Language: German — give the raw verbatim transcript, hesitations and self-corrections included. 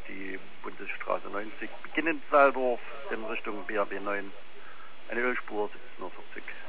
die Bundesstraße neunzig, beginnend Waldorf in Richtung B R B neun. Eine Ölspur siebzehn Uhr vierzig.